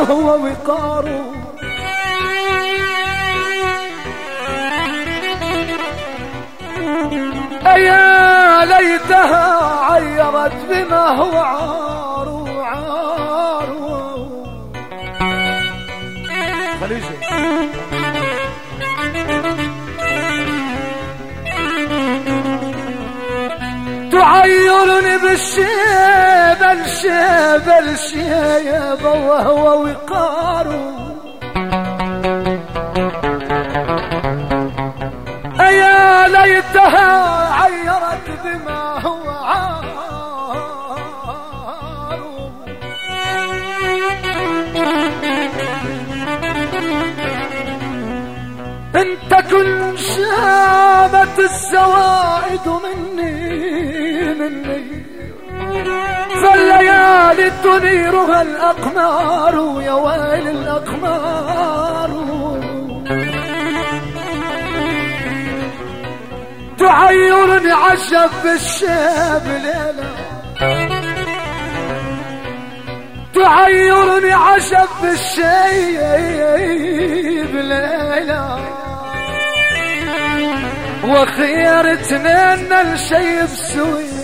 هو وقاره. يا ليتها عيرت بما هو عار عار. خليجي تعيرني بالشيب الشيب الشيب وهو وقاره. يا ليتها عيرت بما هو عار. إن تكن شابت الزوائد مني فالليالي تنيرها الأقمار. يا ويل الأقمار. تعيرني عشب بالشيب ليلة. تعيرني عشب بالشيب ليلة. وخير اثنين الشيب سوي